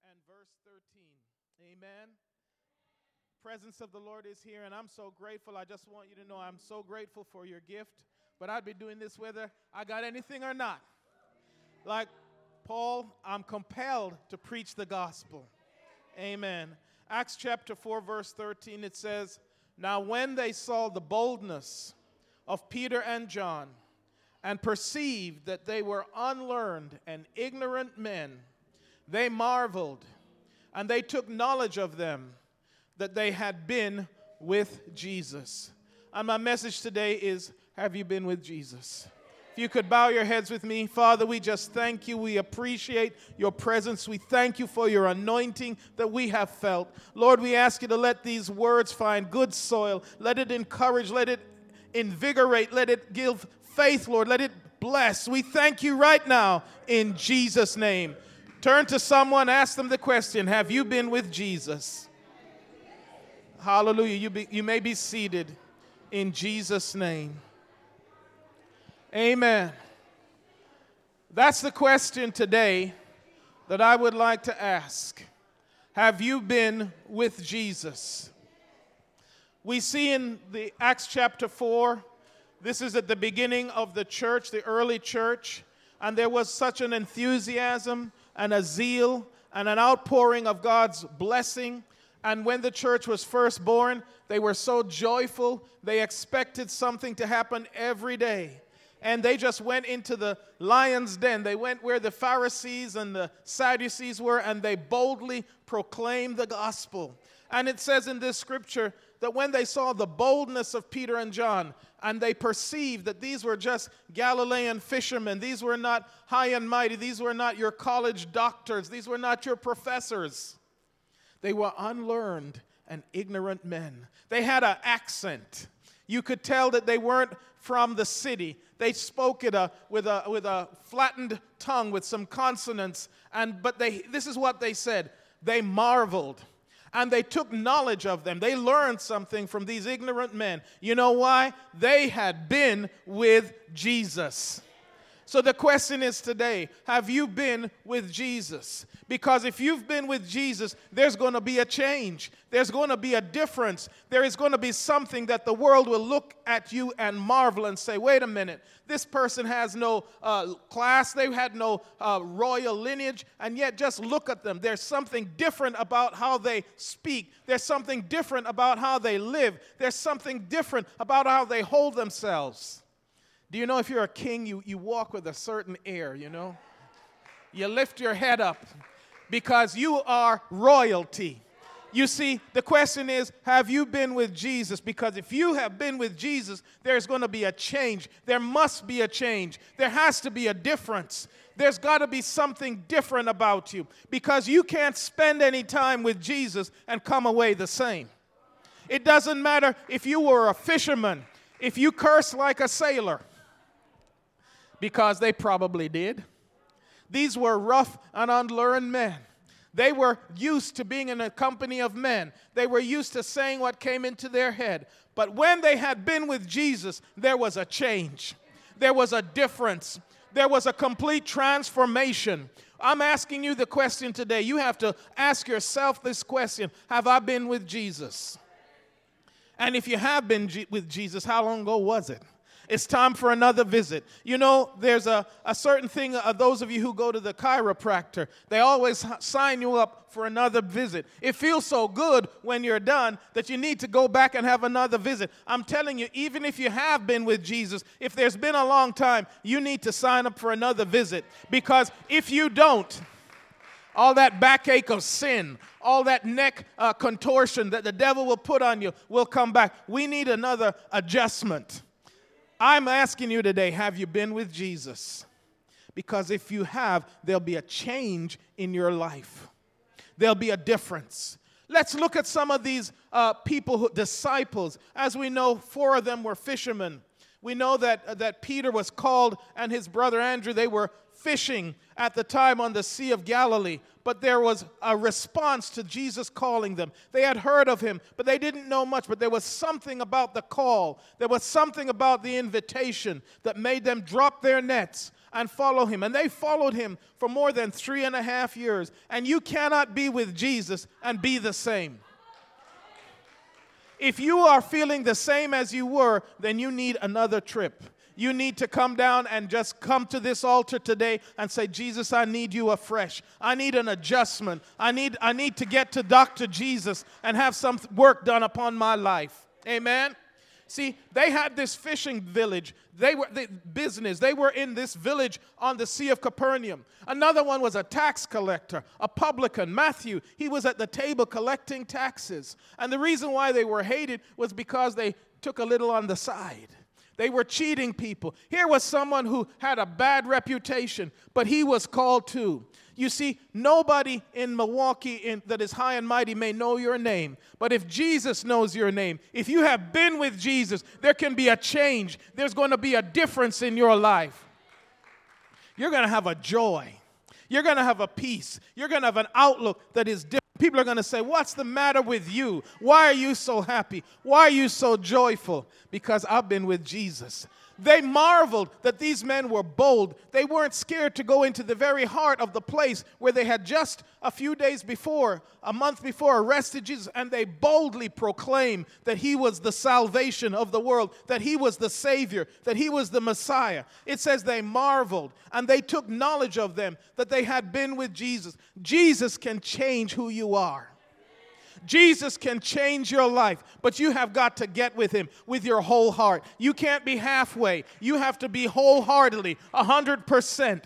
and verse 13. Amen. Presence of the Lord is here, and I'm so grateful. I just want you to know I'm so grateful for your gift, but I'd be doing this whether I got anything or not. Like Paul, I'm compelled to preach the gospel. Amen. Acts chapter 4, verse 13, it says, "Now when they saw the boldness of Peter and John, and perceived that they were unlearned and ignorant men, they marveled, and they took knowledge of them, that they had been with Jesus." And my message today is, have you been with Jesus? If you could bow your heads with me. Father, we just thank you. We appreciate your presence. We thank you for your anointing that we have felt. Lord, we ask you to let these words find good soil. Let it encourage, let it invigorate, let it give faith, Lord. Let it bless. We thank you right now in Jesus' name. Turn to someone, ask them the question, have you been with Jesus? Hallelujah. You may be seated in Jesus' name. Amen. That's the question today that I would like to ask. Have you been with Jesus? We see in the Acts chapter 4, this is at the beginning of the church, the early church, and there was such an enthusiasm and a zeal and an outpouring of God's blessing. And when the church was first born, they were so joyful. They expected something to happen every day. And they just went into the lion's den. They went where the Pharisees and the Sadducees were, and they boldly proclaimed the gospel. And it says in this scripture that when they saw the boldness of Peter and John, and they perceived that these were just Galilean fishermen, these were not high and mighty, these were not your college doctors, these were not your professors. They were unlearned and ignorant men. They had an accent. You could tell that they weren't from the city. They spoke it with a flattened tongue with some consonants. But this is what they said. They marveled. And they took knowledge of them. They learned something from these ignorant men. You know why? They had been with Jesus. So the question is today, have you been with Jesus? Because if you've been with Jesus, there's going to be a change. There's going to be a difference. There is going to be something that the world will look at you and marvel and say, wait a minute, this person has no class, they had no royal lineage, and yet just look at them. There's something different about how they speak. There's something different about how they live. There's something different about how they hold themselves. Do you know if you're a king, you walk with a certain air, you know? You lift your head up because you are royalty. You see, the question is, have you been with Jesus? Because if you have been with Jesus, there's going to be a change. There must be a change. There has to be a difference. There's got to be something different about you because you can't spend any time with Jesus and come away the same. It doesn't matter if you were a fisherman, if you curse like a sailor, because they probably did. These were rough and unlearned men. They were used to being in a company of men. They were used to saying what came into their head. But when they had been with Jesus, there was a change. There was a difference. There was a complete transformation. I'm asking you the question today. You have to ask yourself this question. Have I been with Jesus? And if you have been with Jesus, how long ago was it? It's time for another visit. You know, there's a certain thing, those of you who go to the chiropractor, they always sign you up for another visit. It feels so good when you're done that you need to go back and have another visit. I'm telling you, even if you have been with Jesus, if there's been a long time, you need to sign up for another visit. Because if you don't, all that backache of sin, all that neck contortion that the devil will put on you will come back. We need another adjustment. I'm asking you today, have you been with Jesus? Because if you have, there'll be a change in your life. There'll be a difference. Let's look at some of these disciples. As we know, 4 of them were fishermen. We know that Peter was called and his brother Andrew, they were fishing at the time on the Sea of Galilee. But there was a response to Jesus calling them. They had heard of him, but they didn't know much. But there was something about the call. There was something about the invitation that made them drop their nets and follow him. And they followed him for more than 3.5 years. And you cannot be with Jesus and be the same. If you are feeling the same as you were, then you need another trip. You need to come down and just come to this altar today and say, Jesus, I need you afresh. I need an adjustment. I need to get to Dr. Jesus and have some work done upon my life. Amen? See, they had this fishing village. They were in this village on the Sea of Capernaum. Another one was a tax collector, a publican, Matthew. He was at the table collecting taxes. And the reason why they were hated was because they took a little on the side. They were cheating people. Here was someone who had a bad reputation, but he was called too. You see, nobody in Milwaukee that is high and mighty may know your name. But if Jesus knows your name, if you have been with Jesus, there can be a change. There's going to be a difference in your life. You're going to have a joy. You're going to have a peace. You're going to have an outlook that is different. People are going to say, what's the matter with you? Why are you so happy? Why are you so joyful? Because I've been with Jesus. They marveled that these men were bold. They weren't scared to go into the very heart of the place where they had just a few days before, a month before, arrested Jesus, and they boldly proclaimed that he was the salvation of the world, that he was the Savior, that he was the Messiah. It says they marveled, and they took knowledge of them, that they had been with Jesus. Jesus can change who you are. Jesus can change your life, but you have got to get with him with your whole heart. You can't be halfway. You have to be wholeheartedly, 100%.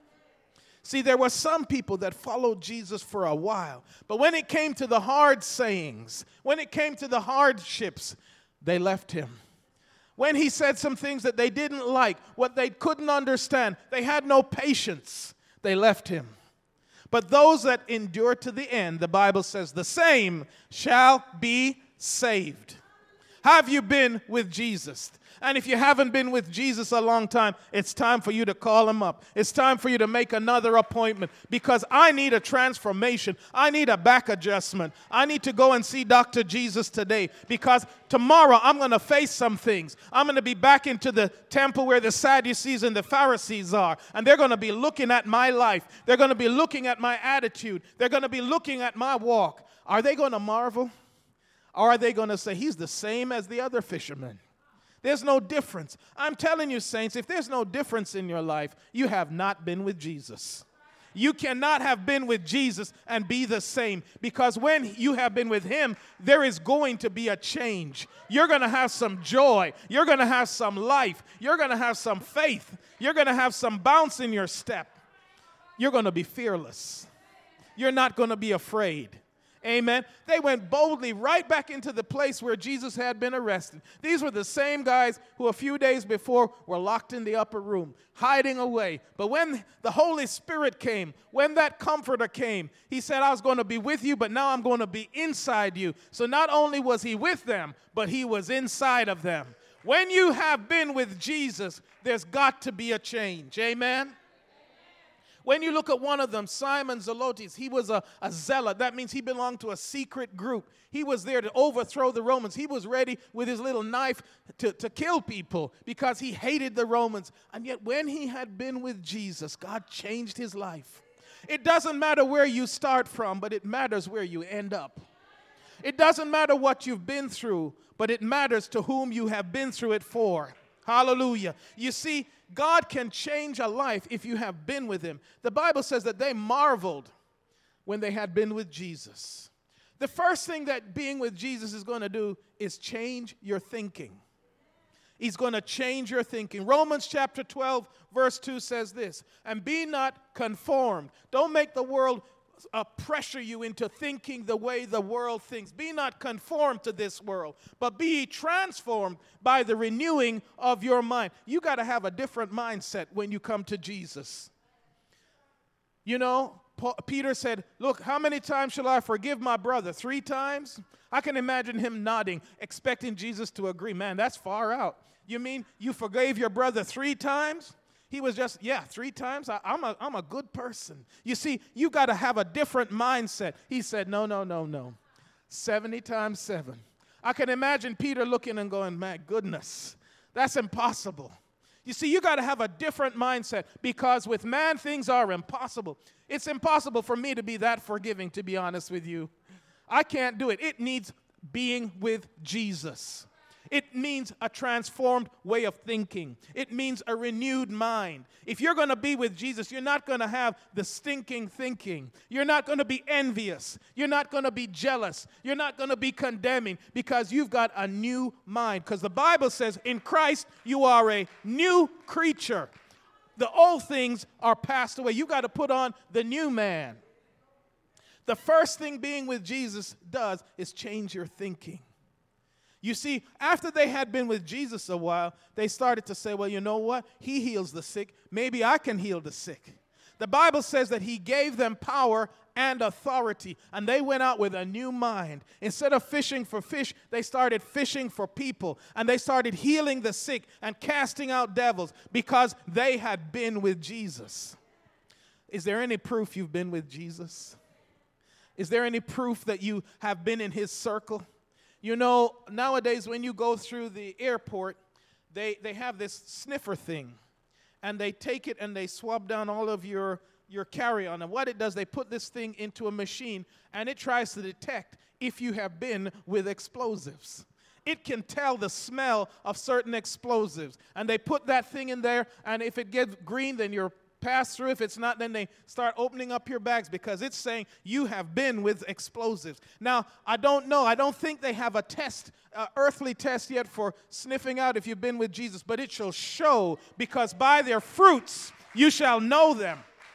See, there were some people that followed Jesus for a while, but when it came to the hard sayings, when it came to the hardships, they left him. When he said some things that they didn't like, what they couldn't understand, they had no patience, they left him. But those that endure to the end, the Bible says, the same shall be saved. Have you been with Jesus? And if you haven't been with Jesus a long time, it's time for you to call him up. It's time for you to make another appointment, because I need a transformation. I need a back adjustment. I need to go and see Dr. Jesus today, because tomorrow I'm going to face some things. I'm going to be back into the temple where the Sadducees and the Pharisees are, and they're going to be looking at my life. They're going to be looking at my attitude. They're going to be looking at my walk. Are they going to marvel? Or are they going to say, he's the same as the other fishermen? There's no difference. I'm telling you, saints, if there's no difference in your life, you have not been with Jesus. You cannot have been with Jesus and be the same, because when you have been with him, there is going to be a change. You're going to have some joy. You're going to have some life. You're going to have some faith. You're going to have some bounce in your step. You're going to be fearless. You're not going to be afraid. Amen. They went boldly right back into the place where Jesus had been arrested. These were the same guys who a few days before were locked in the upper room, hiding away. But when the Holy Spirit came, when that Comforter came, he said, I was going to be with you, but now I'm going to be inside you. So not only was he with them, but he was inside of them. When you have been with Jesus, there's got to be a change. Amen. When you look at one of them, Simon Zelotes, he was a zealot. That means he belonged to a secret group. He was there to overthrow the Romans. He was ready with his little knife to kill people because he hated the Romans. And yet when he had been with Jesus, God changed his life. It doesn't matter where you start from, but it matters where you end up. It doesn't matter what you've been through, but it matters to whom you have been through it for. Hallelujah. You see, God can change a life if you have been with him. The Bible says that they marveled when they had been with Jesus. The first thing that being with Jesus is going to do is change your thinking. He's going to change your thinking. Romans chapter 12, verse 2 says this, and be not conformed. Don't make the world pressure you into thinking the way the world thinks. Be not conformed to this world, but be transformed by the renewing of your mind. You got to have a different mindset when you come to Jesus. You know, Peter said, look, how many times shall I forgive my brother? 3 times? I can imagine him nodding, expecting Jesus to agree. Man, that's far out. You mean you forgave your brother 3 times? He was just, 3 times? I'm a good person. You see, you got to have a different mindset. He said, no. 70 times 7. I can imagine Peter looking and going, my goodness, that's impossible. You see, you got to have a different mindset, because with man, things are impossible. It's impossible for me to be that forgiving, to be honest with you. I can't do it. It needs being with Jesus. It means a transformed way of thinking. It means a renewed mind. If you're going to be with Jesus, you're not going to have the stinking thinking. You're not going to be envious. You're not going to be jealous. You're not going to be condemning, because you've got a new mind. Because the Bible says in Christ you are a new creature. The old things are passed away. You got to put on the new man. The first thing being with Jesus does is change your thinking. You see, after they had been with Jesus a while, they started to say, well, you know what? He heals the sick. Maybe I can heal the sick. The Bible says that he gave them power and authority, and they went out with a new mind. Instead of fishing for fish, they started fishing for people, and they started healing the sick and casting out devils because they had been with Jesus. Is there any proof you've been with Jesus? Is there any proof that you have been in his circle? You know, nowadays when you go through the airport, they have this sniffer thing, and they take it and they swab down all of your carry-on. And what it does, they put this thing into a machine, and it tries to detect if you have been with explosives. It can tell the smell of certain explosives, and they put that thing in there, and if it gets green, then you're pass through. If it's not, then they start opening up your bags, because it's saying you have been with explosives. Now, I don't know. I don't think they have a test, earthly test yet for sniffing out if you've been with Jesus, but it shall show, because by their fruits you shall know them.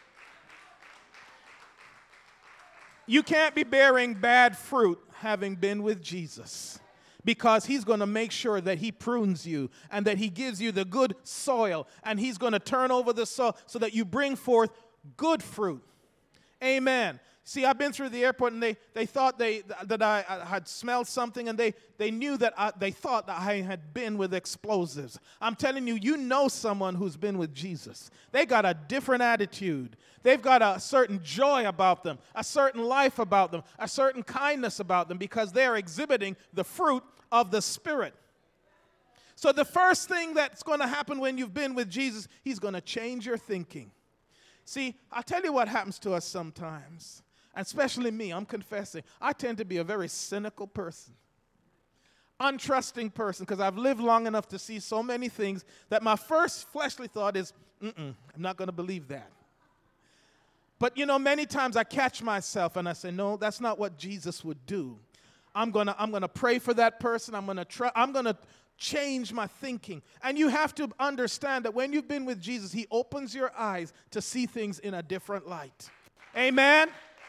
You can't be bearing bad fruit having been with Jesus, because he's going to make sure that he prunes you and that he gives you the good soil, and he's going to turn over the soil so that you bring forth good fruit. Amen. See, I've been through the airport, and they thought that I had smelled something, and they knew that they thought that I had been with explosives. I'm telling you, you know someone who's been with Jesus. They got a different attitude. They've got a certain joy about them, a certain life about them, a certain kindness about them, because they're exhibiting the fruit of the Spirit. So the first thing that's going to happen when you've been with Jesus, he's going to change your thinking. See, I'll tell you what happens to us sometimes, and especially me, I'm confessing. I tend to be a very cynical person, untrusting person, because I've lived long enough to see so many things that my first fleshly thought is, I'm not going to believe that. But, you know, many times I catch myself and I say, no, that's not what Jesus would do. I'm gonna pray for that person. I'm gonna change my thinking. And you have to understand that when you've been with Jesus, he opens your eyes to see things in a different light. Amen?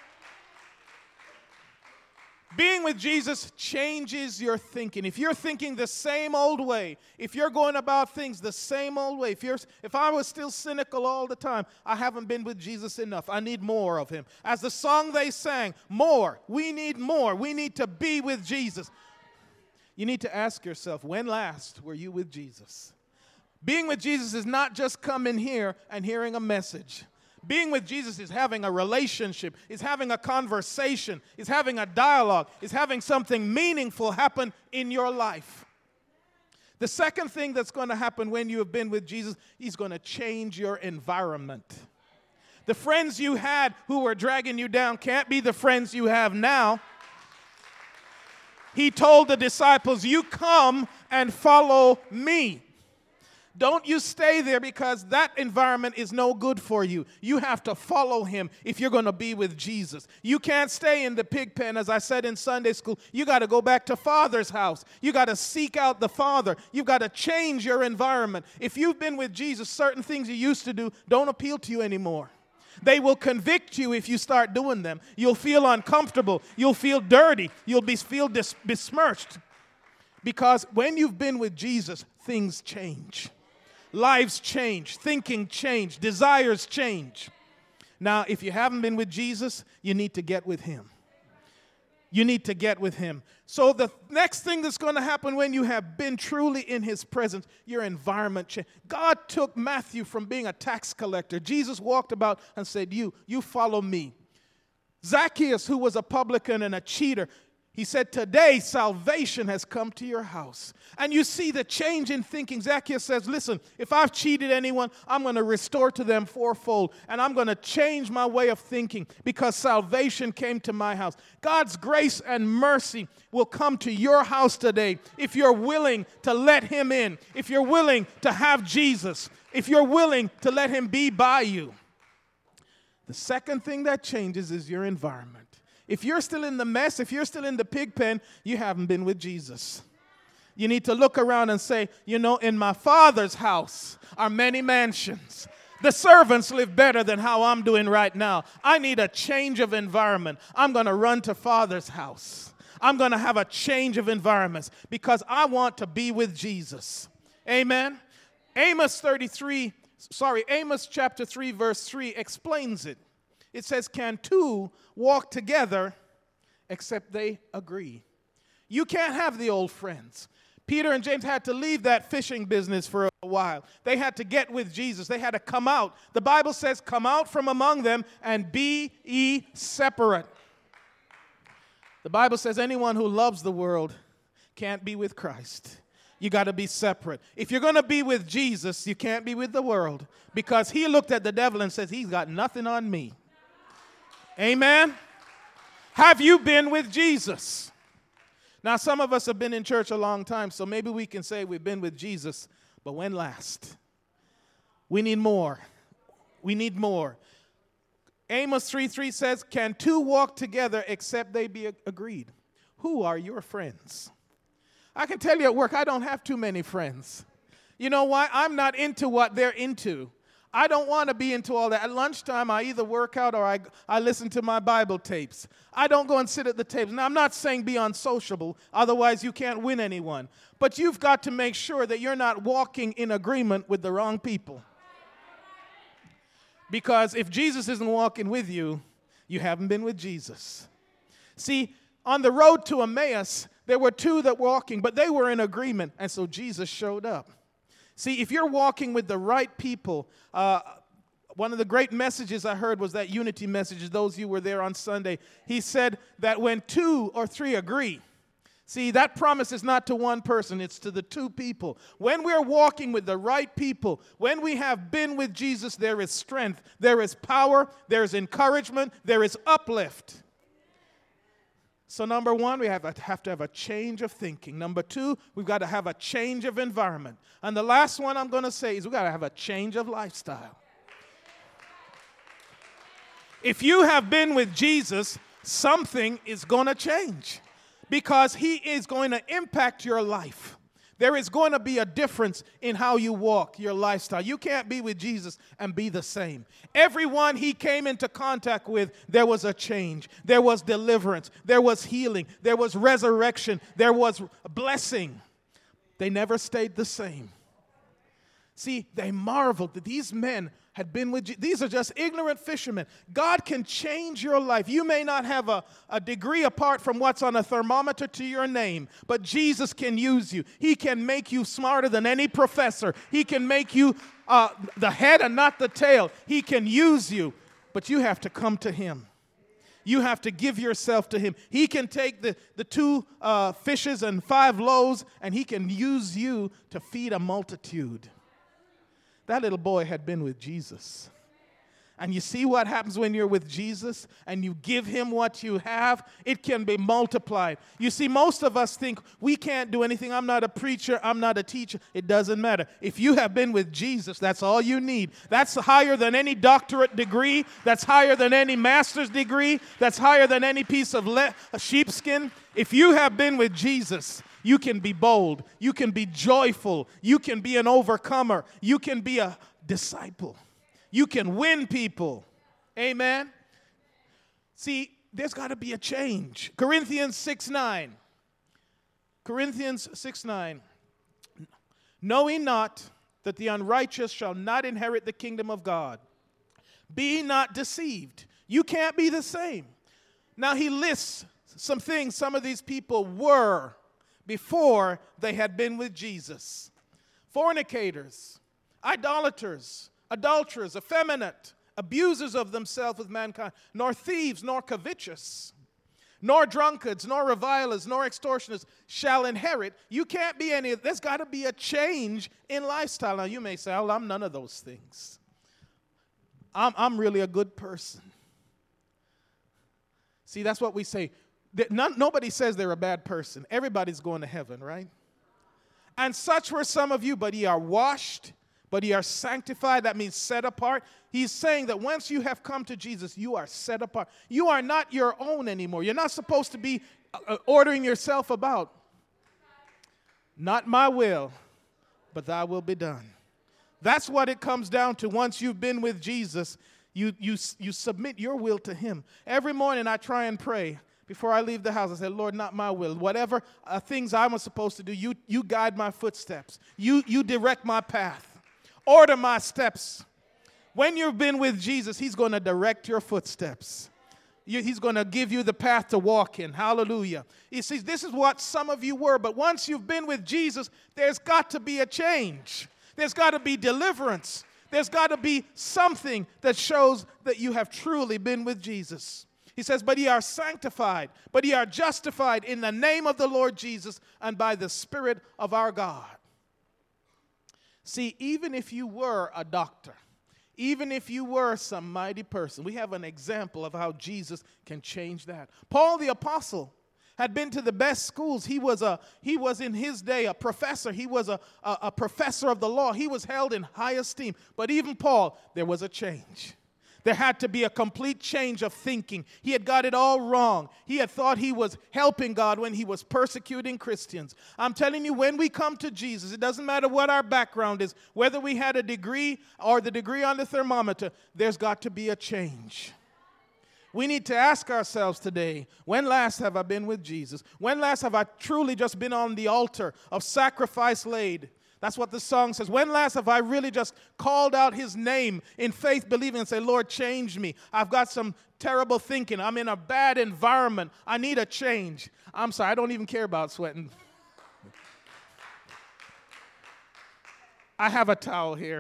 Being with Jesus changes your thinking. If you're thinking the same old way, if you're going about things the same old way, if I was still cynical all the time, I haven't been with Jesus enough. I need more of him. As the song they sang, more. We need more. We need to be with Jesus. You need to ask yourself, when last were you with Jesus? Being with Jesus is not just coming here and hearing a message. Being with Jesus is having a relationship, is having a conversation, is having a dialogue, is having something meaningful happen in your life. The second thing that's going to happen when you have been with Jesus, he's going to change your environment. The friends you had who were dragging you down can't be the friends you have now. He told the disciples, you come and follow me. Don't you stay there, because that environment is no good for you. You have to follow him if you're going to be with Jesus. You can't stay in the pig pen, as I said in Sunday school. You got to go back to Father's house. You got to seek out the Father. You've got to change your environment. If you've been with Jesus, certain things you used to do don't appeal to you anymore. They will convict you if you start doing them. You'll feel uncomfortable. You'll feel dirty. You'll feel besmirched. Because when you've been with Jesus, things change. Lives change, thinking change, desires change. Now, if you haven't been with Jesus, you need to get with him. You need to get with him. So the next thing that's going to happen when you have been truly in his presence, your environment change. God took Matthew from being a tax collector. Jesus walked about and said, you follow me. Zacchaeus, who was a publican and a cheater, He said, today salvation has come to your house. And you see the change in thinking. Zacchaeus says, listen, if I've cheated anyone, I'm going to restore to them fourfold. And I'm going to change my way of thinking because salvation came to my house. God's grace and mercy will come to your house today if you're willing to let him in, if you're willing to have Jesus, if you're willing to let him be by you. The second thing that changes is your environment. If you're still in the mess, if you're still in the pig pen, you haven't been with Jesus. You need to look around and say, you know, in my Father's house are many mansions. The servants live better than how I'm doing right now. I need a change of environment. I'm going to run to Father's house. I'm going to have a change of environments because I want to be with Jesus. Amen. Amos chapter 3, verse 3 explains it. It says, can two walk together except they agree? You can't have the old friends. Peter and James had to leave that fishing business for a while. They had to get with Jesus. They had to come out. The Bible says, come out from among them and be ye separate. The Bible says anyone who loves the world can't be with Christ. You got to be separate. If you're going to be with Jesus, you can't be with the world because he looked at the devil and says, he's got nothing on me. Amen? Have you been with Jesus? Now, some of us have been in church a long time, so maybe we can say we've been with Jesus, but when last? We need more. We need more. Amos 3:3 says, can two walk together except they be agreed? Who are your friends? I can tell you at work, I don't have too many friends. You know why? I'm not into what they're into. I don't want to be into all that. At lunchtime, I either work out or I listen to my Bible tapes. I don't go and sit at the tables. Now, I'm not saying be unsociable. Otherwise, you can't win anyone. But you've got to make sure that you're not walking in agreement with the wrong people. Because if Jesus isn't walking with you, you haven't been with Jesus. See, on the road to Emmaus, there were two that were walking, but they were in agreement, and so Jesus showed up. See, if you're walking with the right people, one of the great messages I heard was that unity message. Those of you who were there on Sunday, he said that when 2 or 3 agree, see, that promise is not to one person, it's to the 2 people. When we're walking with the right people, when we have been with Jesus, there is strength, there is power, there is encouragement, there is uplift. So number 1, we have to have a change of thinking. Number 2, we've got to have a change of environment. And the last one I'm going to say is we've got to have a change of lifestyle. If you have been with Jesus, something is going to change because he is going to impact your life. There is going to be a difference in how you walk, your lifestyle. You can't be with Jesus and be the same. Everyone he came into contact with, there was a change. There was deliverance. There was healing. There was resurrection. There was blessing. They never stayed the same. See, they marveled that these men had been with Jesus. These are just ignorant fishermen. God can change your life. You may not have a degree apart from what's on a thermometer to your name, but Jesus can use you. He can make you smarter than any professor. He can make you the head and not the tail. He can use you, but you have to come to him. You have to give yourself to him. He can take the 2 fishes and 5 loaves, and he can use you to feed a multitude. That little boy had been with Jesus. And you see what happens when you're with Jesus and you give him what you have? It can be multiplied. You see, most of us think we can't do anything. I'm not a preacher. I'm not a teacher. It doesn't matter. If you have been with Jesus, that's all you need. That's higher than any doctorate degree. That's higher than any master's degree. That's higher than any piece of sheepskin. If you have been with Jesus, you can be bold. You can be joyful. You can be an overcomer. You can be a disciple. You can win people. Amen? See, there's got to be a change. Corinthians 6:9. Corinthians 6:9. Knowing not that the unrighteous shall not inherit the kingdom of God. Be not deceived. You can't be the same. Now he lists some things some of these people were before they had been with Jesus. Fornicators, idolaters, adulterers, effeminate, abusers of themselves with mankind, nor thieves, nor covetous. nor drunkards, nor revilers, nor extortioners shall inherit. You can't be any. There's got to be a change in lifestyle. Now, you may say, oh, I'm none of those things. I'm really a good person. See, that's what we say. Nobody says they're a bad person. Everybody's going to heaven, right? And such were some of you, but ye are washed, but ye are sanctified. That means set apart. He's saying that once you have come to Jesus, you are set apart. You are not your own anymore. You're not supposed to be ordering yourself about. Not my will, but thy will be done. That's what it comes down to. Once you've been with Jesus, you submit your will to him. Every morning I try and pray. Before I leave the house, I say, Lord, not my will. Whatever things I'm supposed to do, you guide my footsteps. You direct my path. Order my steps. When you've been with Jesus, he's going to direct your footsteps. He's going to give you the path to walk in. Hallelujah. He says, this is what some of you were. But once you've been with Jesus, there's got to be a change. There's got to be deliverance. There's got to be something that shows that you have truly been with Jesus. He says, but ye are sanctified, but ye are justified in the name of the Lord Jesus and by the Spirit of our God. See, even if you were a doctor, even if you were some mighty person, we have an example of how Jesus can change that. Paul the apostle had been to the best schools. He was in his day a professor. He was a professor of the law. He was held in high esteem. But even Paul, there was a change. There had to be a complete change of thinking. He had got it all wrong. He had thought he was helping God when he was persecuting Christians. I'm telling you, when we come to Jesus, it doesn't matter what our background is, whether we had a degree or the degree on the thermometer, there's got to be a change. We need to ask ourselves today, when last have I been with Jesus? When last have I truly just been on the altar of sacrifice laid? That's what the song says. When last have I really just called out his name in faith, believing, and say, Lord, change me. I've got some terrible thinking. I'm in a bad environment. I need a change. I'm sorry, I don't even care about sweating. I have a towel here.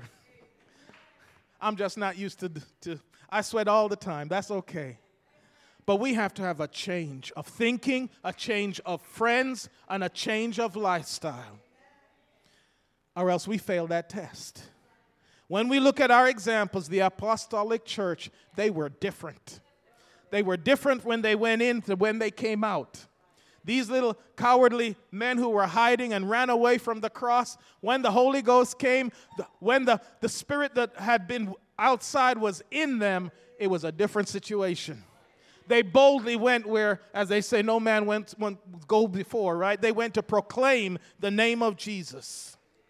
I'm just not used to I sweat all the time. That's okay. But we have to have a change of thinking, a change of friends, and a change of lifestyle. Or else we fail that test. When we look at our examples, the apostolic church, they were different. They were different when they went in to when they came out. These little cowardly men who were hiding and ran away from the cross, when the Holy Ghost came, when the spirit that had been outside was in them, it was a different situation. They boldly went where, as they say, no man went go before, right? They went to proclaim the name of Jesus.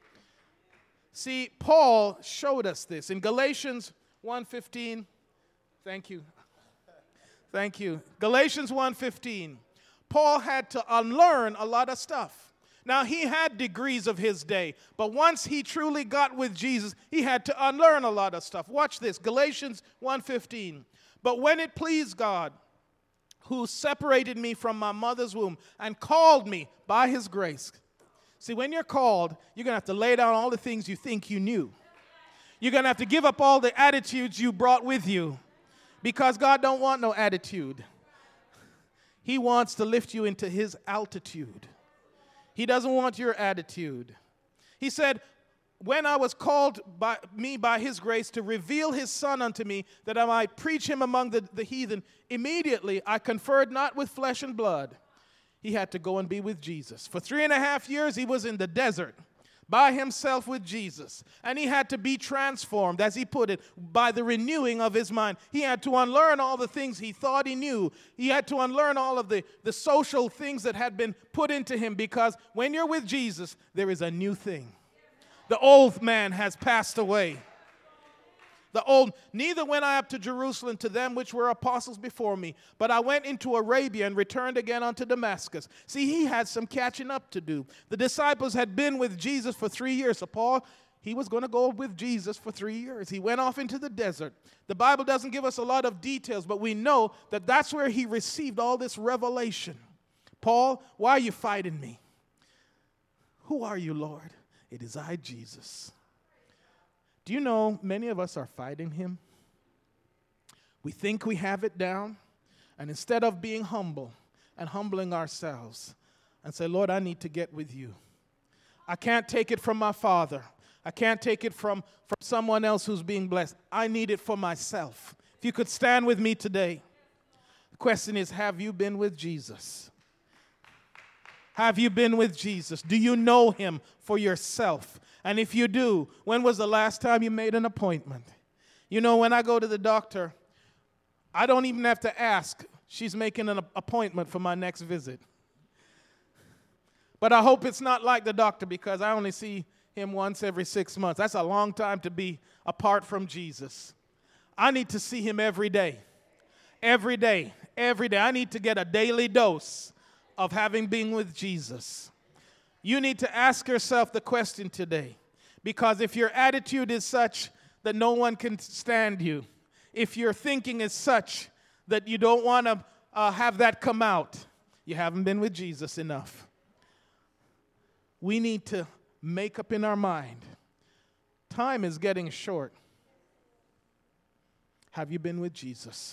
See, Paul showed us this in Galatians 1:15. Thank you. Thank you. Galatians 1:15. Paul had to unlearn a lot of stuff. Now, he had degrees of his day, but once he truly got with Jesus, he had to unlearn a lot of stuff. Watch this, Galatians 1:15. But when it pleased God, who separated me from my mother's womb and called me by his grace. See, when you're called, you're going to have to lay down all the things you think you knew. You're going to have to give up all the attitudes you brought with you, because God don't want no attitude. He wants to lift you into his altitude. He doesn't want your attitude. He said, when I was called by his grace to reveal his son unto me, that I might preach him among the heathen, immediately I conferred not with flesh and blood. He had to go and be with Jesus. For 3.5 years, he was in the desert by himself with Jesus. And he had to be transformed, as he put it, by the renewing of his mind. He had to unlearn all the things he thought he knew. He had to unlearn all of the social things that had been put into him, because when you're with Jesus, there is a new thing. The old man has passed away. Neither went I up to Jerusalem to them which were apostles before me, but I went into Arabia and returned again unto Damascus. See, he had some catching up to do. The disciples had been with Jesus for 3 years. So Paul, he was going to go with Jesus for 3 years. He went off into the desert. The Bible doesn't give us a lot of details, but we know that that's where he received all this revelation. Paul, why are you fighting me? Who are you, Lord? It is I, Jesus. Do you know many of us are fighting him? We think we have it down, and instead of being humble, and humbling ourselves and say, Lord, I need to get with you. I can't take it from my father. I can't take it from someone else who's being blessed. I need it for myself. If you could stand with me today. The question is, have you been with Jesus? Have you been with Jesus? Do you know him for yourself? And if you do, when was the last time you made an appointment? You know, when I go to the doctor, I don't even have to ask. She's making an appointment for my next visit. But I hope it's not like the doctor, because I only see him once every 6 months. That's a long time to be apart from Jesus. I need to see him every day. Every day. Every day. I need to get a daily dose of having been with Jesus. You need to ask yourself the question today, because if your attitude is such that no one can stand you, if your thinking is such that you don't want to have that come out, you haven't been with Jesus enough. We need to make up in our mind. Time is getting short. Have you been with Jesus?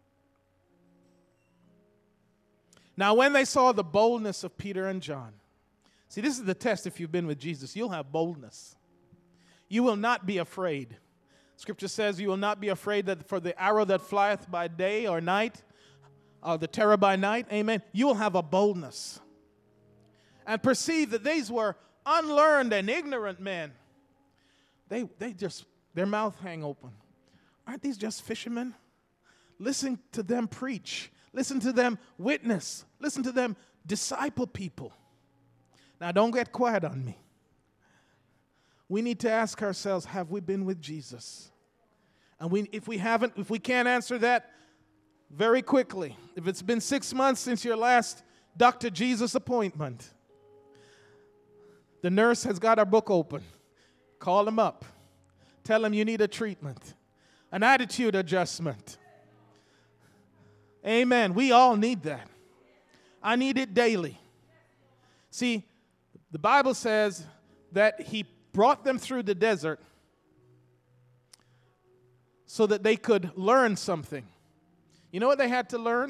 Now, when they saw the boldness of Peter and John, see, this is the test. If you've been with Jesus, you'll have boldness. You will not be afraid. Scripture says you will not be afraid that for the arrow that flieth by day or night, or the terror by night, amen, you will have a boldness. And perceive that these were unlearned and ignorant men. They just, their mouth hang open. Aren't these just fishermen? Listen to them preach. Listen to them witness. Listen to them disciple people. Now, don't get quiet on me. We need to ask ourselves, have we been with Jesus? And if we haven't, if we can't answer that very quickly, if it's been 6 months since your last Dr. Jesus appointment, the nurse has got our book open. Call him up. Tell him you need a treatment, an attitude adjustment. Amen. We all need that. I need it daily. See, the Bible says that he brought them through the desert so that they could learn something. You know what they had to learn?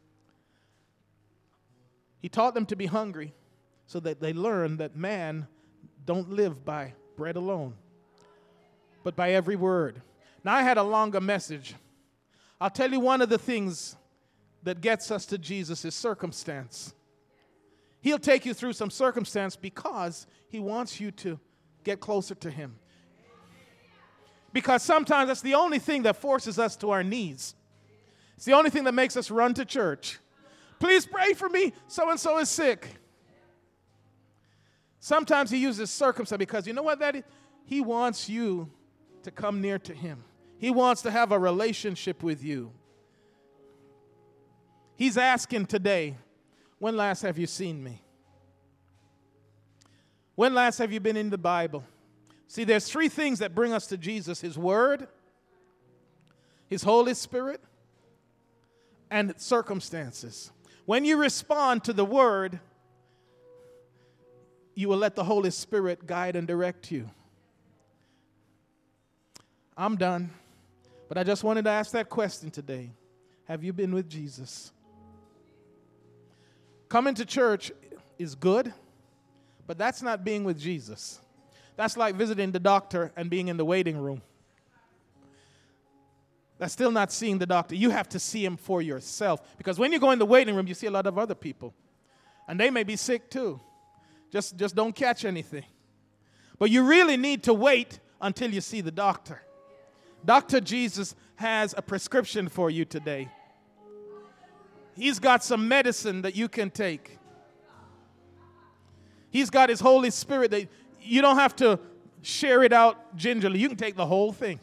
He taught them to be hungry so that they learned that man don't live by bread alone, but by every word. Now, I had a longer message. I'll tell you, one of the things that gets us to Jesus is circumstance. He'll take you through some circumstance because he wants you to get closer to him. Because sometimes that's the only thing that forces us to our knees. It's the only thing that makes us run to church. Please pray for me. So-and-so is sick. Sometimes he uses circumstance because you know what that is? He wants you to come near to him. He wants to have a relationship with you. He's asking today, when last have you seen me? When last have you been in the Bible? See, there's three things that bring us to Jesus: his word, his Holy Spirit, and circumstances. When you respond to the word, you will let the Holy Spirit guide and direct you. I'm done, but I just wanted to ask that question today. Have you been with Jesus? Coming to church is good, but that's not being with Jesus. That's like visiting the doctor and being in the waiting room. That's still not seeing the doctor. You have to see him for yourself. Because when you go in the waiting room, you see a lot of other people. And they may be sick too. Just don't catch anything. But you really need to wait until you see the doctor. Dr. Jesus has a prescription for you today. He's got some medicine that you can take. He's got his Holy Spirit that you don't have to share it out gingerly. You can take the whole thing.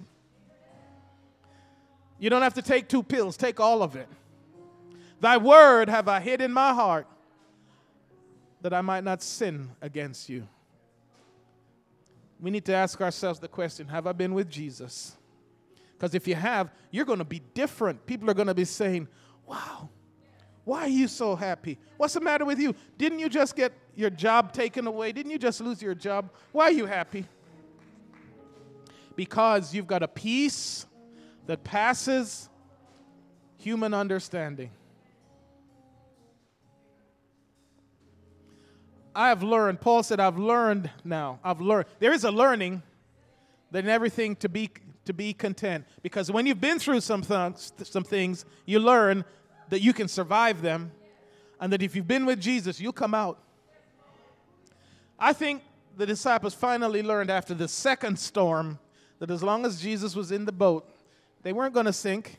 You don't have to take 2 pills. Take all of it. Thy word have I hid in my heart that I might not sin against you. We need to ask ourselves the question, have I been with Jesus? Because if you have, you're going to be different. People are going to be saying, wow, why are you so happy? What's the matter with you? Didn't you just get your job taken away? Didn't you just lose your job? Why are you happy? Because you've got a peace that passes human understanding. I have learned, Paul said, I've learned now. I've learned. There is a learning than everything to be content. Because when you've been through some things, you learn that you can survive them, and that if you've been with Jesus, you'll come out. I think the disciples finally learned after the second storm that as long as Jesus was in the boat, they weren't going to sink.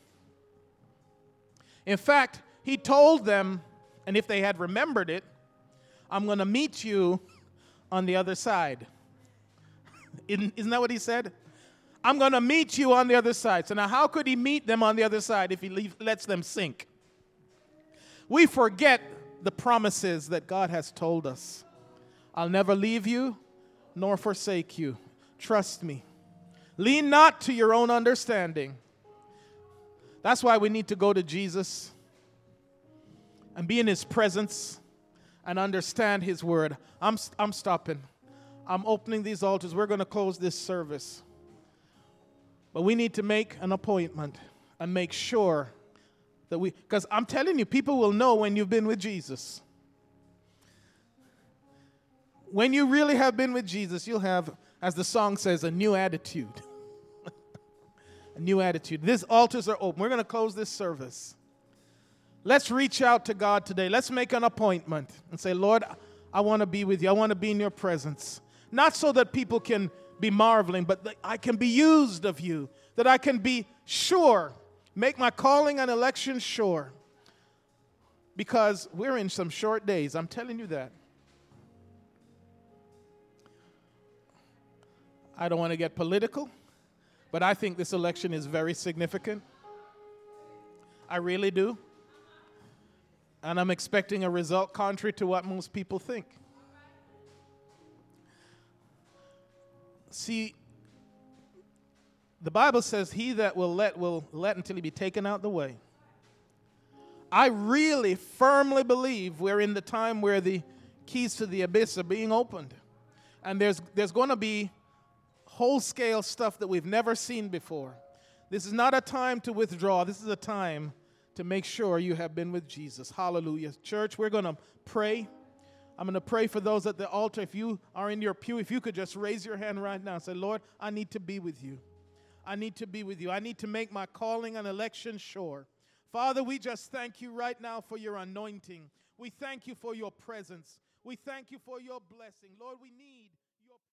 In fact, he told them, and if they had remembered it, I'm going to meet you on the other side. Isn't that what he said? I'm going to meet you on the other side. So now how could he meet them on the other side if he lets them sink? We forget the promises that God has told us. I'll never leave you nor forsake you. Trust me. Lean not to your own understanding. That's why we need to go to Jesus and be in his presence and understand his word. I'm stopping. I'm opening these altars. We're going to close this service. But we need to make an appointment and make sure that because I'm telling you, people will know when you've been with Jesus. When you really have been with Jesus, you'll have, as the song says, a new attitude. A new attitude. These altars are open. We're going to close this service. Let's reach out to God today. Let's make an appointment and say, Lord, I want to be with you. I want to be in your presence. Not so that people can be marveling, but that I can be used of you. That I can be sure. Make my calling and election sure. Because we're in some short days. I'm telling you that. I don't want to get political, but I think this election is very significant. I really do. And I'm expecting a result contrary to what most people think. See, the Bible says he that will let until he be taken out the way. I really firmly believe we're in the time where the keys to the abyss are being opened. And there's going to be whole-scale stuff that we've never seen before. This is not a time to withdraw. This is a time to make sure you have been with Jesus. Hallelujah. Church, we're going to pray. I'm going to pray for those at the altar. If you are in your pew, if you could just raise your hand right now and say, Lord, I need to be with you. I need to be with you. I need to make my calling and election sure. Father, we just thank you right now for your anointing. We thank you for your presence. We thank you for your blessing. Lord, we need